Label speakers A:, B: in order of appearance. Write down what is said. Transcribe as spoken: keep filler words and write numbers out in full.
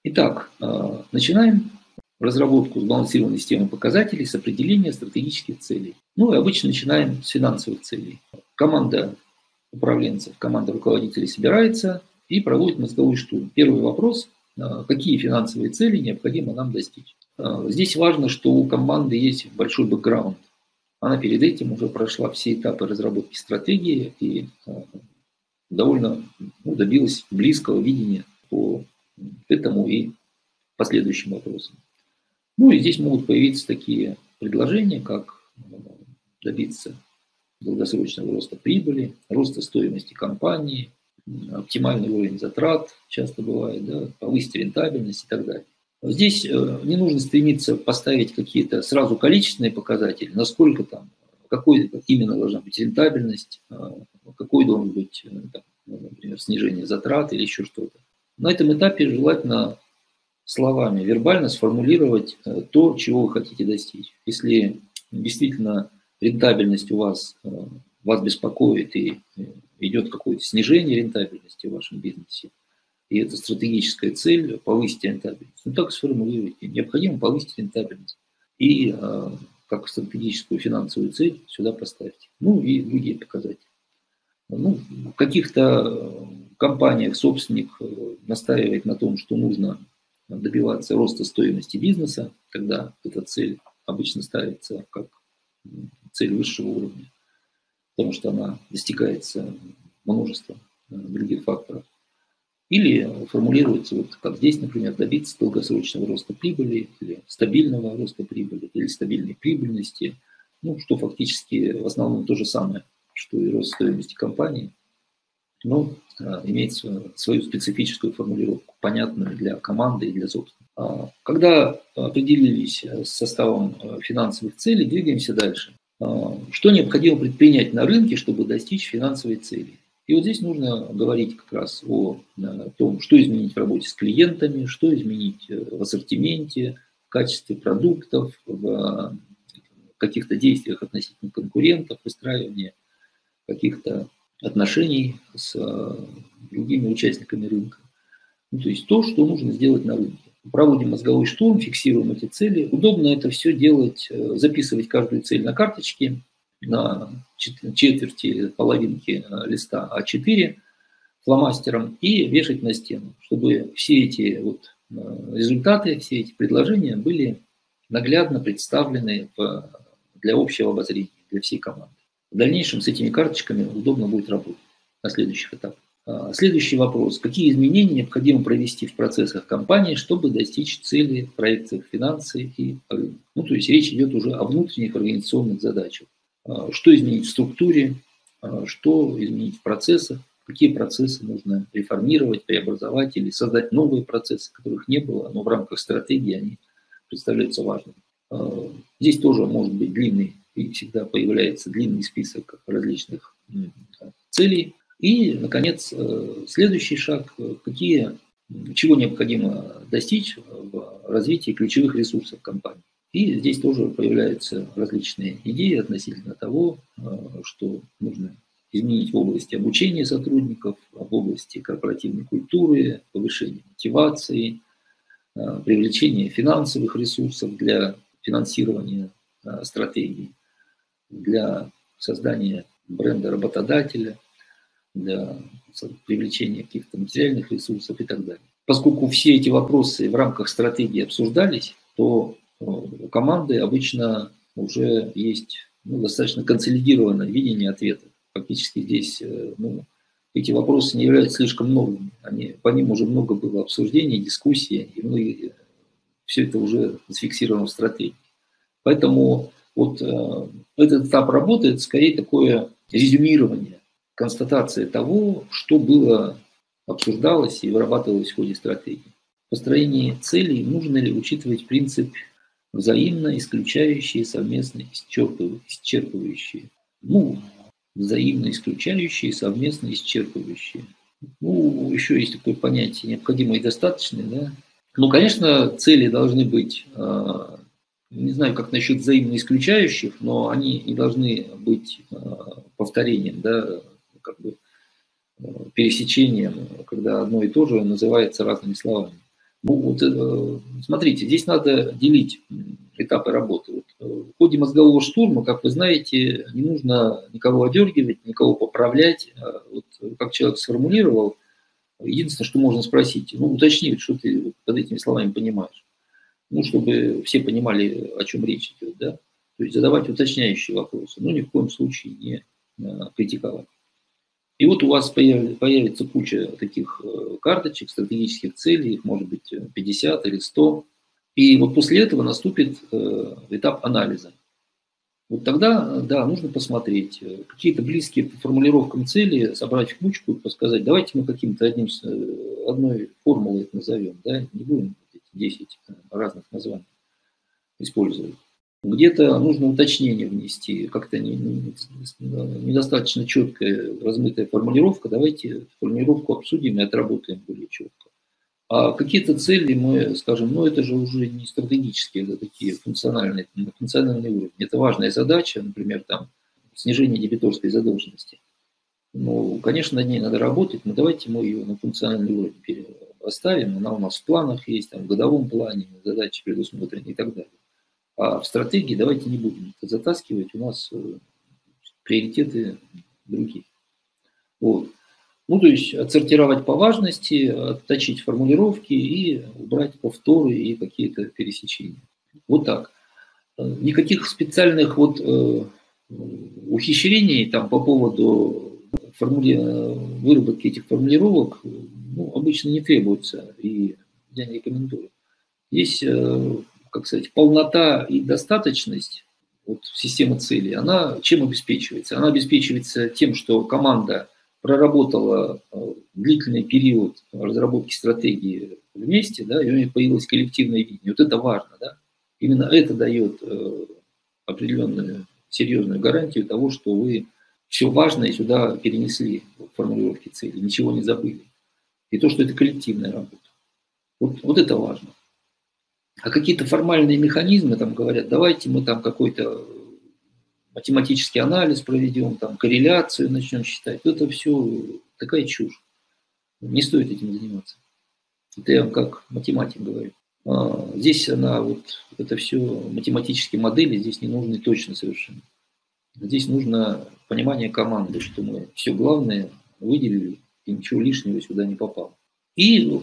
A: Итак, начинаем разработку сбалансированной системы показателей с определения стратегических целей. Ну и обычно начинаем с финансовых целей. Команда управленцев, команда руководителей собирается и проводит мозговой штурм. Первый вопрос: какие финансовые цели необходимо нам достичь? Здесь важно, что у команды есть большой бэкграунд. Она перед этим уже прошла все этапы разработки стратегии и довольно ну, добилась близкого видения по этому и последующим вопросам. Ну и здесь могут появиться такие предложения, как добиться долгосрочного роста прибыли, роста стоимости компании, оптимальный уровень затрат, часто бывает, да, повысить рентабельность и так далее. Здесь не нужно стремиться поставить какие-то сразу количественные показатели, насколько там, какой именно должна быть рентабельность, какой должен быть, там, например, снижение затрат или еще что-то. На этом этапе желательно словами, вербально сформулировать то, чего вы хотите достичь. Если действительно рентабельность у вас, вас беспокоит и идет какое-то снижение рентабельности в вашем бизнесе, и это стратегическая цель – повысить рентабельность, ну так сформулируйте. Необходимо повысить рентабельность. И как стратегическую финансовую цель сюда поставьте. Ну и другие показатели. Ну, в каких-то компаниях собственник настаивает на том, что нужно добиваться роста стоимости бизнеса, когда эта цель обычно ставится как цель высшего уровня, потому что она достигается множеством других факторов. Или формулируется, вот как здесь, например, добиться долгосрочного роста прибыли, или стабильного роста прибыли, или стабильной прибыльности, ну, что фактически в основном то же самое, что и рост стоимости компании, но а, имеет свою специфическую формулировку, понятную для команды и для собственника. Когда определились с составом финансовых целей, двигаемся дальше. Что необходимо предпринять на рынке, чтобы достичь финансовой цели? И вот здесь нужно говорить как раз о том, что изменить в работе с клиентами, что изменить в ассортименте, в качестве продуктов, в каких-то действиях относительно конкурентов, выстраивания каких-то отношений с другими участниками рынка. Ну, то есть то, что нужно сделать на рынке. Проводим мозговой штурм, фиксируем эти цели. Удобно это все делать, записывать каждую цель на карточке, на четверти, половинки листа а четыре фломастером и вешать на стену, чтобы все эти вот результаты, все эти предложения были наглядно представлены в, для общего обозрения, для всей команды. В дальнейшем с этими карточками удобно будет работать на следующих этапах. Следующий вопрос. Какие изменения необходимо провести в процессах компании, чтобы достичь цели в проекциях финансы и рынка? Ну, то есть речь идет уже о внутренних организационных задачах. Что изменить в структуре, что изменить в процессах, какие процессы нужно реформировать, преобразовать или создать новые процессы, которых не было, но в рамках стратегии они представляются важными. Здесь тоже может быть длинный, и всегда появляется длинный список различных целей. И, наконец, следующий шаг, какие, чего необходимо достичь в развитии ключевых ресурсов компании. И здесь тоже появляются различные идеи относительно того, что нужно изменить в области обучения сотрудников, в области корпоративной культуры, повышения мотивации, привлечения финансовых ресурсов для финансирования стратегий, для создания бренда работодателя, для привлечения каких-то материальных ресурсов и так далее. Поскольку все эти вопросы в рамках стратегии обсуждались, то у команды обычно уже есть ну, достаточно консолидированное видение ответа. Фактически здесь ну, эти вопросы не являются слишком новыми. Они, по ним уже много было обсуждений, дискуссий, и мы, все это уже зафиксировано в стратегии. Поэтому вот э, этот этап работы – это скорее такое резюмирование, констатация того, что было обсуждалось и вырабатывалось в ходе стратегии. В построении целей нужно ли учитывать принцип взаимно исключающие, совместно исчерпывающие? Ну, взаимно исключающие, совместно исчерпывающие. Ну, еще есть такое понятие необходимое и достаточное, да? Ну, конечно, цели должны быть, не знаю, как насчет взаимно исключающих, но они не должны быть повторением, да, как бы пересечением, когда одно и то же называется разными словами. Ну, вот, э, смотрите, здесь надо делить этапы работы. Вот, э, в ходе мозгового штурма, как вы знаете, не нужно никого одергивать, никого поправлять. А вот, как человек сформулировал, единственное, что можно спросить, ну, уточни, что ты под этими словами понимаешь. Ну, чтобы все понимали, о чем речь идет, да. То есть задавать уточняющие вопросы, но ни в коем случае не а, критиковать. И вот у вас появится куча таких карточек, стратегических целей, их может быть пятьдесят или сто. И вот после этого наступит этап анализа. Вот тогда, да, нужно посмотреть, какие-то близкие по формулировкам цели собрать в кучку и сказать, давайте мы каким-то одним, одной формулой это назовем, да, не будем десять разных названий использовать. Где-то нужно уточнение внести, как-то не, не, недостаточно четкая, размытая формулировка. Давайте формулировку обсудим и отработаем более четко. А какие-то цели мы скажем, ну это же уже не стратегические, это такие функциональные, функциональные уровни. Это важная задача, например, там, снижение дебиторской задолженности. Ну, конечно, над ней надо работать, но давайте мы ее на функциональный уровень оставим. Она у нас в планах есть, там, в годовом плане, задачи предусмотрены и так далее. А в стратегии давайте не будем это затаскивать, у нас приоритеты другие. Вот. Ну, то есть отсортировать по важности, отточить формулировки и убрать повторы и какие-то пересечения. Вот так. Никаких специальных вот э, ухищрений там, по поводу формули... выработки этих формулировок ну, обычно не требуется, и я не рекомендую. Есть, э, как сказать, полнота и достаточность вот, системы целей. Она чем обеспечивается? Она обеспечивается тем, что команда проработала длительный период разработки стратегии вместе, да, и у нее появилось коллективное видение. Вот это важно, да. Именно это дает э, определенную серьезную гарантию того, что вы все важное сюда перенесли в формулировке цели, ничего не забыли. И то, что это коллективная работа. Вот, вот это важно. А какие-то формальные механизмы там говорят, давайте мы там какой-то математический анализ проведем, там корреляцию начнем считать. Это все такая чушь. Не стоит этим заниматься. Это я вам как математик говорю. А здесь она вот, это все математические модели, здесь не нужны точно совершенно. Здесь нужно понимание команды, что мы все главное выделили, и ничего лишнего сюда не попало. И